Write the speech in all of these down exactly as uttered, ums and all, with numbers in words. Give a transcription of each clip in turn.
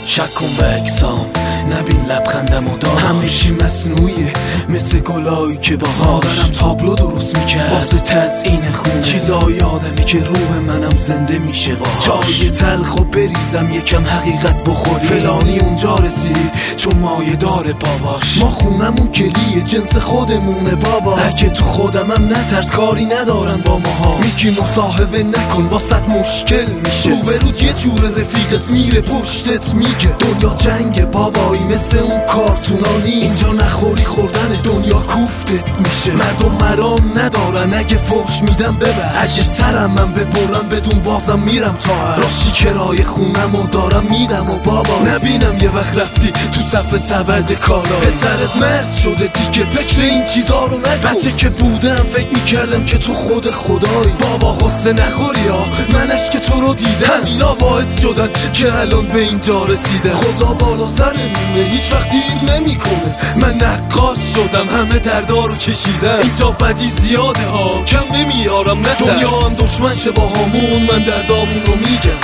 شک کن به اکسام، نبین لبخندم و دار همه چی مصنوعیه مثل گلایی که با مادرم تابلو درست میکرد واسه تزیین خونه. چیزایی آدمه که روح منم زنده میشه باهاش. جای تلخ و بریزم یکم حقیقت بخوری، فلانی اونجا رسید چون مایه داره باباش. ما خونمون کلیه جنس خودمونه بابا، اگه تو خودمم نترس کاری ندارن با ماها. میگی مصاحبه نکن واسط مشکل میشه، روبرود یه جور رفیقت میره پشتت میگه دنیا جنگ بابایی مثل اون کارتونا نیست. اینجا نخوری خوردن دنیا کوفتت میشه. مردم مرام ندارن اگه فحش میدم ببر، اگه سرم من ببرم بدون بازم میرم تا هر راشی کرای خونم و دارم میدم و بابا نبینم یه وقت رفتی تو صف سبد کالا. پسرت مرد شده دیگه فکر این چیزا رو نکن. بچه که بودم فکر میکردم که تو خود خدایی بابا غصه نخوری ها، من اشک تو رو دیدم. همینا باعث شدن که الان به اینجا رسیدم. خدا بالا سرمونه هیچ وقت دیر نمیکنه. من نقاش شدم همه دردا رو کشیدم. اینجا بدی زیاده ها کم نمیارم نترس. دنیا هم دشمن شه با همون، من دردامون رو میگم.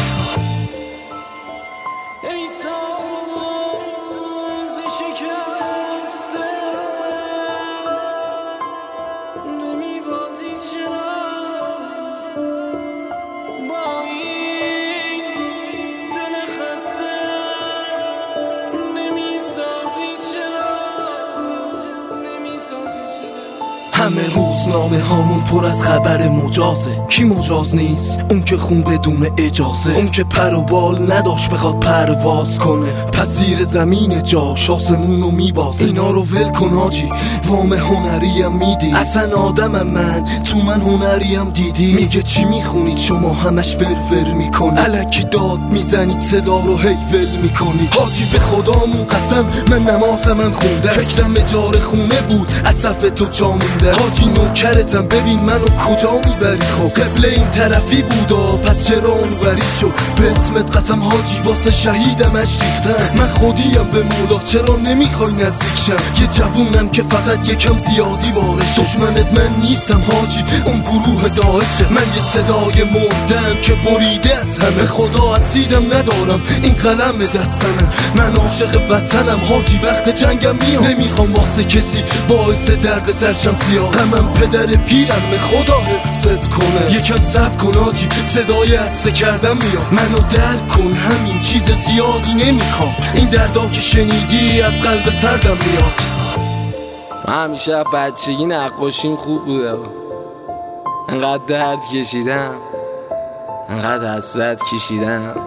همه روزنامه هامون پر از خبر مجازه. کی مجاز نیست؟ اون که خون بدون اجازه، اون که پر و بال نداشت بخواد پرواز کنه. پس زیر زمین جاش آسمونو میبازه. اینا رو ول کن حاجی، وام هنریم میدی. اصلا آدمم من، تو من هنریم دیدی. میگه چی میخونید شما همش ور ور میکنی، الکی داد میزنید صدا رو هی ول میکنی. حاجی به خدامون قسم من نمازمم خونده، فکرم اجاره خونه بود از صف تو جا مونده. حاجی نوکرتم ببین منو کجا میبری. خب قبل این طرفی بودا پس چرا اونوری شد؟ به اسمت قسم حاجی واسه شهیدم اش ریختن. من خودیم به مولا چرا نمیخوای نزدیک شم؟ یه جوونم که فقط یکم زیادی بارش. دشمنت من نیستم حاجی، اون گروه داعشه. من یه صدای مردم که بریده از همه. خدا اسیدم ندارم این قلم دستمه. من عاشق وطنم حاجی، وقت جنگم میام. نمیخوام واسه کسی باعث درد سرشم سیاه. غمم پدر پیرم به خدا حفظت کنه. یکم صبر کن حاجی، صدای عطسه کردم میاد. منو درک کن همین چیز زیادی نمیخوام. این دردا که شنیدی از قلب سردم میاد. من همیشه بچگی نقاشیم خوب بوده، انقدر درد کشیدم، انقدر حسرت کشیدم،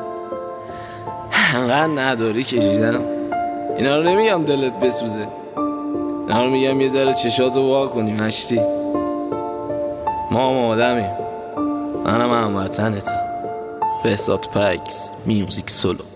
انقدر نداری کشیدم. اینا رو نمیگم دلت بسوزه، اینا رو میگم یه ذره چشاتو وا کنی مشتی. ما هم آدمیم، منم هم وطنتم. بهزاد پکس میوزیک سولو.